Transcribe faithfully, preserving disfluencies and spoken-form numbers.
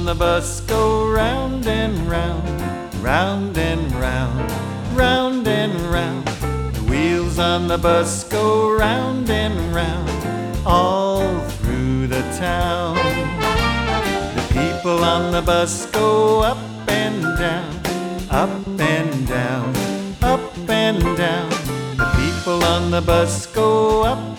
the bus go round and round, round and round, round and round. The wheels on the bus go round and round, all through the town. The people on the bus go up and down, up and down, up and down. The people on the bus go up